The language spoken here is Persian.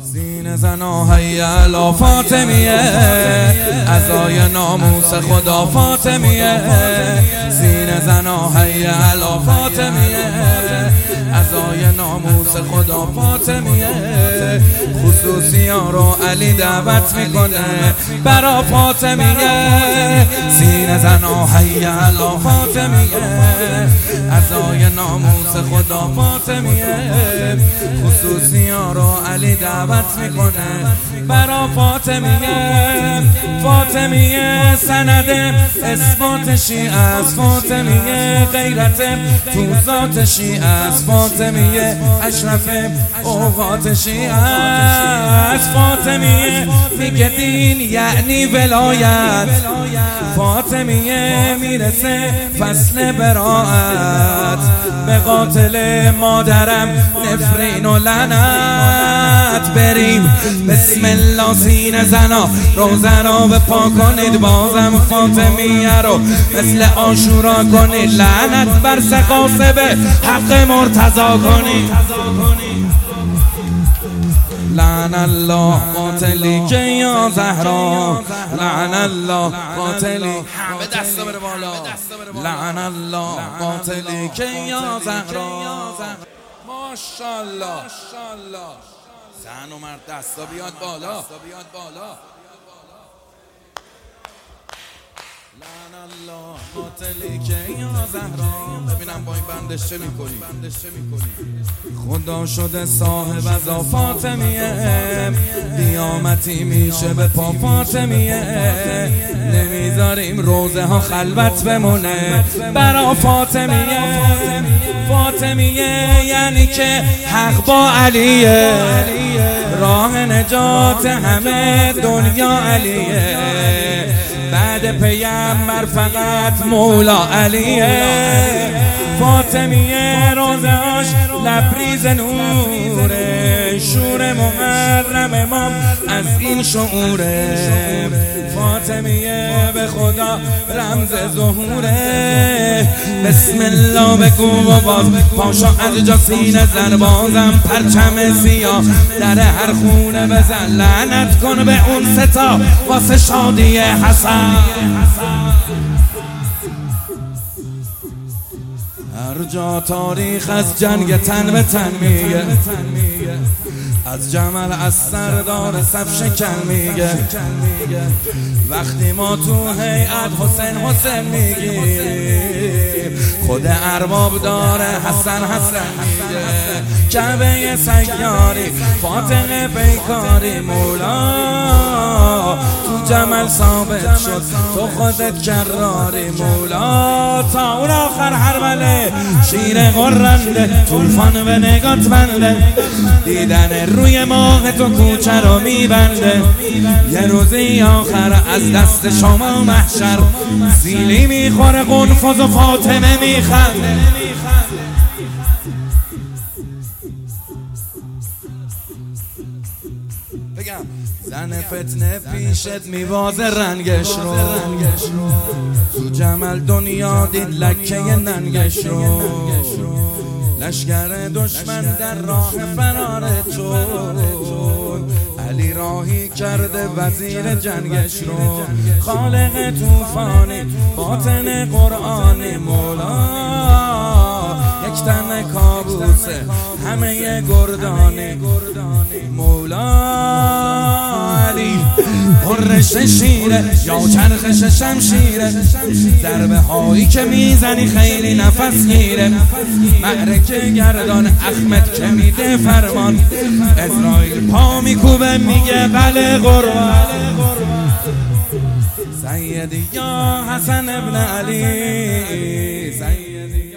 سینه زنا هیالا فاطمیه، عزای ناموس خدا فاطمیه. سینه زنا هیالا فاطمیه، عزای ناموس خدا فاطمیه. خصوصی ها رو علی دعوت میکنه برا فاطمیه. سینه زنا هیالا فاطمیه، عزای ناموس خدا فاطمیه. خصوصی ها رو علی دعوت میکنه برا فاطمیه. فاطمیه سند اثبات شیعه است، فاطمیه غیرت تو ذات شیعه است، فاطمیه اشرف اوقات شیعه است. فاطمیه میگه دین یعنی ولایت، فاطمیه میرسه فصل براعت. به قاتل مادرم نفرین و لعنت. بریم بسم الله سینه زنا روزه را بپا کنید، بازم فاطمیه رو مثل عاشورا کنید. لعنت بر سقاسب حق مرتضی کنید. لعن الله قاتلی که یا زهرا، لعن الله قاتلی. همه دستا بره بالا. لعن الله قاتلی که یا زهرا. ماشاءالله. زن و مرد دستا بیاد بالا. لعن الله قاتلی که یا زهرا. ببینم با این بندش چه میکنی. خدا شده صاحب ازا فاطمیه، قیامتی میشه به پا فاطمیه. نمیذاریم روزه ها خلوت بمونه برا فاطمیه. فاطمیه یعنی که حق با علیه، راه نجات همه دنیا علیه. بعد پیامبر فقط مولا علیه. فاطمیه روزهاش لبریز نوره، شور محرم امام از این شعوره. فاطمیه به خدا رمز ظهوره. بسم الله بگو و باز پاشا از جا سینه زن، بازم پرچم سیاه در هر خونه بزن. لعنت کن به اون ستا واسه شادی حسن. هر جا تاریخ از جنگ تن به تن میگه، از جمل از سردار صف شکن میگه. وقتی ما تو هیئت حسین میگی، خود ارباب داره حسن میگه. کعبه سیاری فاطمه پیکاری، مولا تو جمل ثابت شد تو خودت کراری. مولا تا اون آخر هربله شیر غرنده، طوفان به نگات بنده. دیدن روی ماه تو کوچه رو میبنده. یه روزی آخر از دست شما محشر سیلی میخوره قنفذ و فاطمه میخنده. بگم زن فتنه پیشت میوازه رنگش رو، تو جمل دنیا دید لکه ننگش رو. لشکر دشمن در راه فرارت شد، علی راهی کرده وزیر جنگش رو. خالق توفانی باطن قرآنی، مولا یک تن کابوسه همه گردانی. مولا علی قرش شیره یا چرخش شمشیره، ضربه هایی که میزنی خیلی نفس گیره. معرکه گردان احمد که میده فرمان، اسرائیل پا میکوبه میگه بله قربان. سیدی یا حسن ابن علی، سیدی